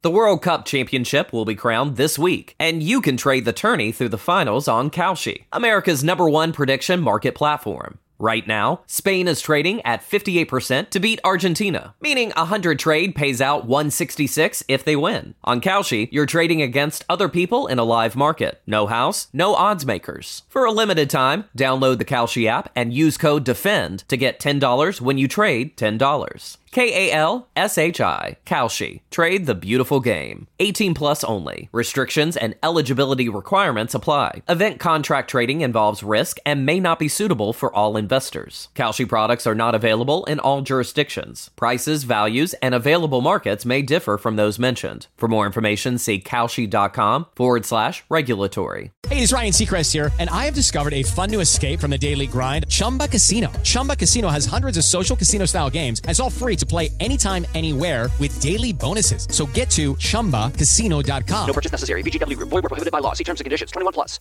The World Cup Championship will be crowned this week, and you can trade the tourney through the finals on Kalshi, America's #1 prediction market platform. Right now, Spain is trading at 58% to beat Argentina, meaning 100 trade pays out 166 if they win. On Kalshi, you're trading against other people in a live market. No house, no odds makers. For a limited time, download the Kalshi app and use code DEFEND to get $10 when you trade $10. Kalshi. Kalshi. Trade the beautiful game. 18 plus only. Restrictions and eligibility requirements apply. Event contract trading involves risk and may not be suitable for all investors. Kalshi products are not available in all jurisdictions. Prices, values, and available markets may differ from those mentioned. For more information, see kalshi.com/regulatory. Hey, it's Ryan Seacrest here, and I have discovered a fun new escape from the daily grind, Chumba Casino. Chumba Casino has hundreds of social casino-style games, and it's all free to play anytime, anywhere with daily bonuses. So get to ChumbaCasino.com. No purchase necessary. VGW Group. Void where prohibited by law. See terms and conditions. 21 plus.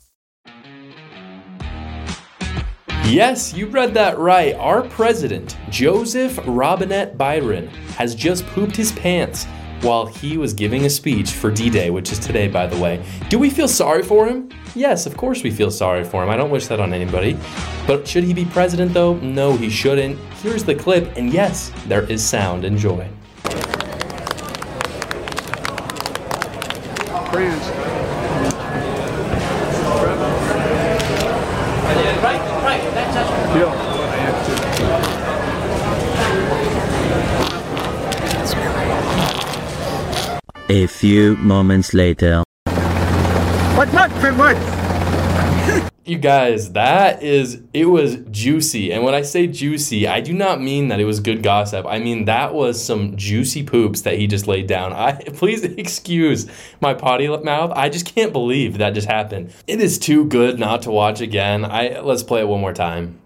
Yes, you read that right. Our president, Joseph Robinette Biden, has just pooped his pants while he was giving a speech for D-Day, which is today, by the way. Do we feel sorry for him? Yes, of course we feel sorry for him. I don't wish that on anybody. But should he be president, though? No, he shouldn't. Here's the clip, and yes, there is sound. Enjoy. France. Right. That's us. A few moments later. What's up, Tripwood? You guys, it was juicy. And when I say juicy, I do not mean that it was good gossip. I mean, that was some juicy poops that he just laid down. Please excuse my potty mouth. I just can't believe that just happened. It is too good not to watch again. Let's play it one more time.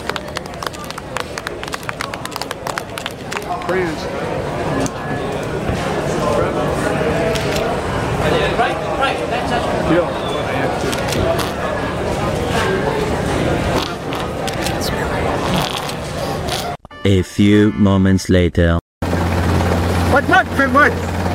France. Right. That's us. A few moments later. What's up, Tripwood?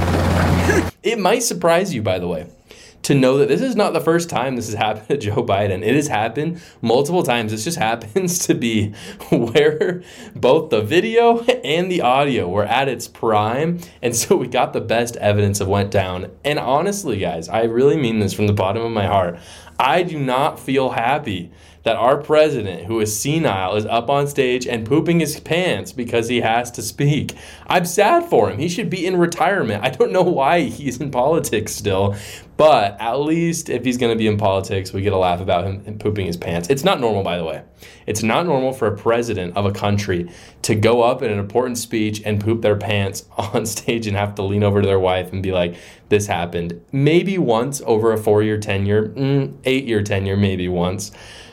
It might surprise you, by the way, to know that this is not the first time this has happened to Joe Biden. It has happened multiple times. This just happens to be where both the video and the audio were at its prime. And so we got the best evidence of went down. And honestly, guys, I really mean this from the bottom of my heart. I do not feel happy that our president, who is senile, is up on stage and pooping his pants because he has to speak. I'm sad for him. He should be in retirement. I don't know why he's in politics still, but at least if he's going to be in politics, we get a laugh about him pooping his pants. It's not normal, by the way. It's not normal for a president of a country to go up in an important speech and poop their pants on stage and have to lean over to their wife and be like, this happened. Maybe once over a 4-year tenure, 8-year tenure, maybe once.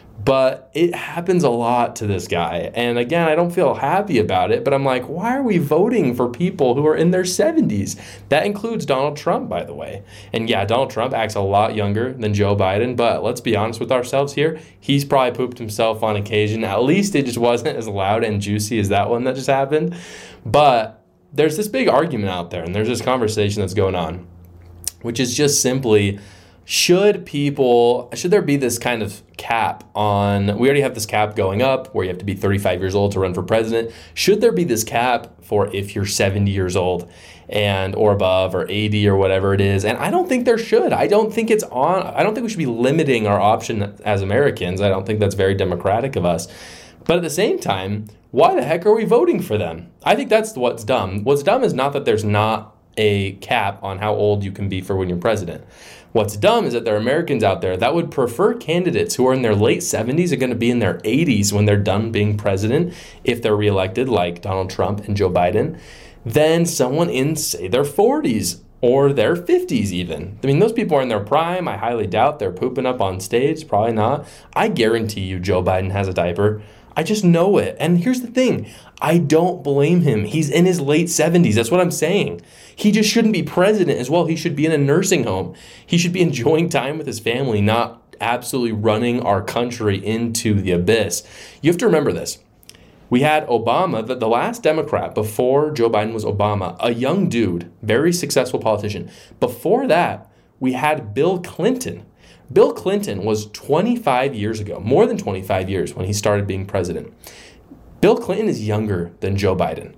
But it happens a lot to this guy. And again, I don't feel happy about it, but I'm like, why are we voting for people who are in their 70s? That includes Donald Trump, by the way. And yeah, Donald Trump acts a lot younger than Joe Biden, but let's be honest with ourselves here. He's probably pooped himself on occasion. At least it just wasn't as loud and juicy as that one that just happened. But there's this big argument out there, and there's this conversation that's going on, which is just simply, should there be this kind of cap on, we already have this cap going up where you have to be 35 years old to run for president. Should there be this cap for if you're 70 years old or above, or 80 or whatever it is? And I don't think there should. I don't think we should be limiting our option as Americans. I don't think that's very democratic of us. But at the same time, why the heck are we voting for them? I think that's what's dumb. What's dumb is not that there's not a cap on how old you can be for when you're president. What's dumb is that there are Americans out there that would prefer candidates who are in their late 70s are going to be in their 80s when they're done being president, if they're reelected, like Donald Trump and Joe Biden, than someone in, say, their 40s or their 50s even. I mean, those people are in their prime. I highly doubt they're pooping up on stage. Probably not. I guarantee you Joe Biden has a diaper. I just know it. And here's the thing. I don't blame him. He's in his late 70s. That's what I'm saying. He just shouldn't be president as well. He should be in a nursing home. He should be enjoying time with his family, not absolutely running our country into the abyss. You have to remember this. We had Obama, the last Democrat before Joe Biden was Obama, a young dude, very successful politician. Before that, we had Bill Clinton. Bill Clinton was 25 years ago, more than 25 years when he started being president. Bill Clinton is younger than Joe Biden.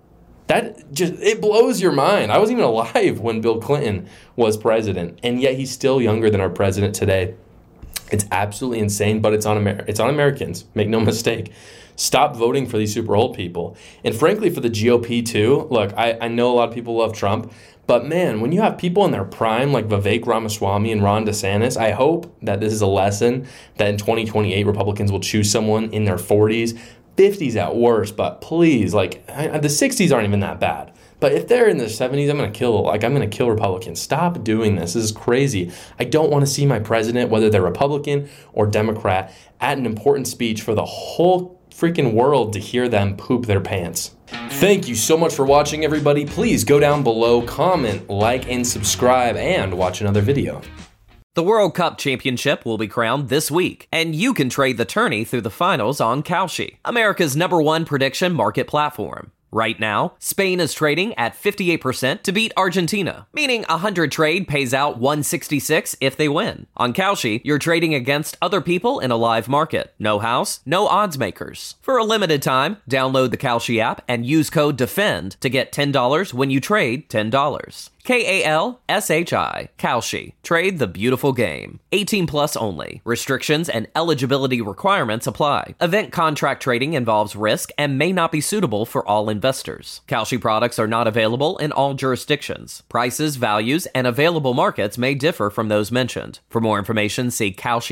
It blows your mind. I wasn't even alive when Bill Clinton was president, and yet he's still younger than our president today. It's absolutely insane, but it's on Americans. Make no mistake. Stop voting for these super old people. And frankly, for the GOP too, look, I know a lot of people love Trump, but man, when you have people in their prime like Vivek Ramaswamy and Ron DeSantis, I hope that this is a lesson that in 2028 Republicans will choose someone in their 40s, 50s at worst, but please, the 60s aren't even that bad. But if they're in their 70s, I'm going to kill Republicans. Stop doing this. This is crazy. I don't want to see my president, whether they're Republican or Democrat, at an important speech for the whole freaking world to hear them poop their pants. Thank you so much for watching, everybody. Please go down below, comment, like, and subscribe, and watch another video. The World Cup Championship will be crowned this week, and you can trade the tourney through the finals on Kalshi, America's #1 prediction market platform. Right now, Spain is trading at 58% to beat Argentina, meaning 100 trade pays out 166 if they win. On Kalshi, you're trading against other people in a live market. No house, no odds makers. For a limited time, download the Kalshi app and use code DEFEND to get $10 when you trade $10. Kalshi. Kalshi. Trade the beautiful game. 18 plus only. Restrictions and eligibility requirements apply. Event contract trading involves risk and may not be suitable for all investors. Kalshi products are not available in all jurisdictions. Prices, values, and available markets may differ from those mentioned. For more information, see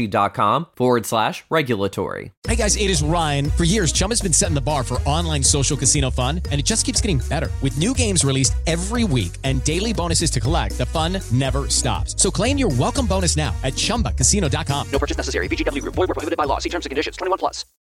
kalshi.com/regulatory. Hey guys, it is Ryan. For years, Chumba's been setting the bar for online social casino fun, and it just keeps getting better. With new games released every week and daily bonuses to collect, the fun never stops. So claim your welcome bonus now at ChumbaCasino.com. No purchase necessary. VGW Group. Void where prohibited by law. See terms and conditions. 21 plus.